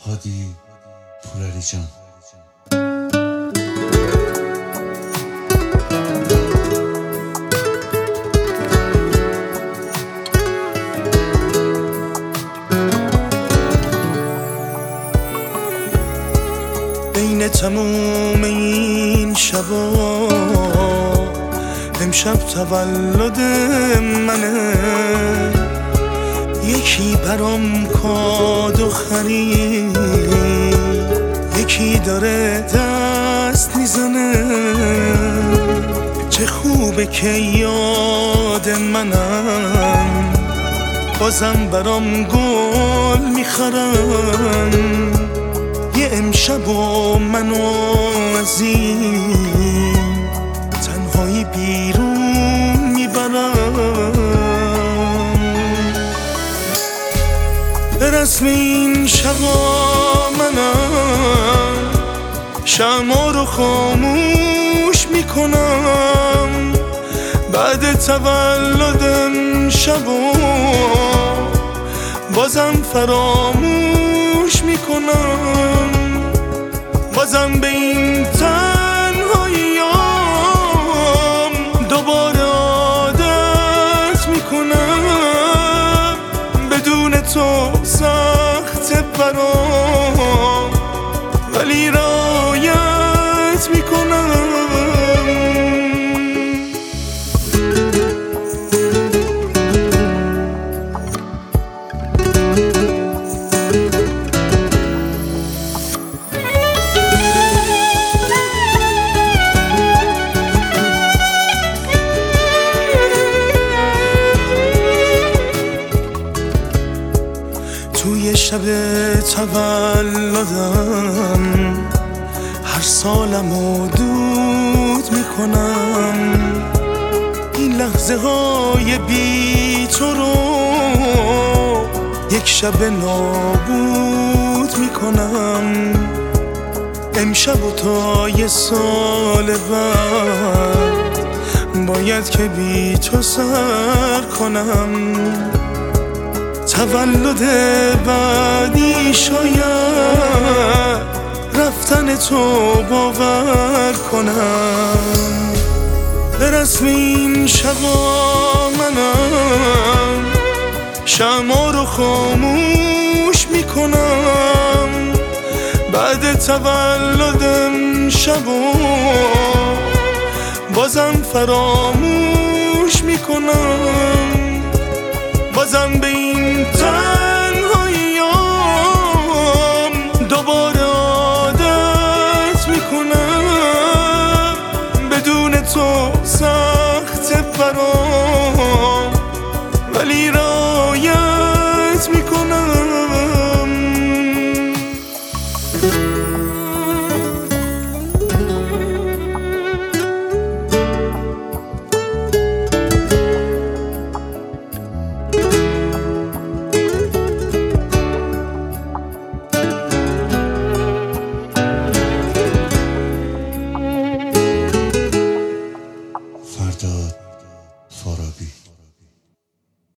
هادی پورعلی جان. بین تموم این شبا امشب تولد منه، یکی برام کادو خرید، یکی داره دست میزنه. چه خوبه که یاد منم، بازم برام گل میخرن. یه امشب و منو از این تنهایی بیرون میبرم. به رسم این شبا منم شمع رو خاموش میکنم. بعد تولدم شبا بازم فراموش میکنم. بازم به این تنهاییام دوباره عادت میکنم. بدون تو سخت برام ولی رعایت میکنم. توی شب تولدم هر سالمو دود میکنم. این لحظه های بی تو رو یک شب نابود میکنم. امشب و تا یه سال بعد باید که بی تو سر کنم. تولد بعدی شاید رفتن تو باور کنم. به رسم این شبا منم شمع رو خاموش میکنم. بعد تولدم شبا بازم فراموش میکنم. بازم به این تنهاییام دوباره عادت میکنم. بدون تو سخت برام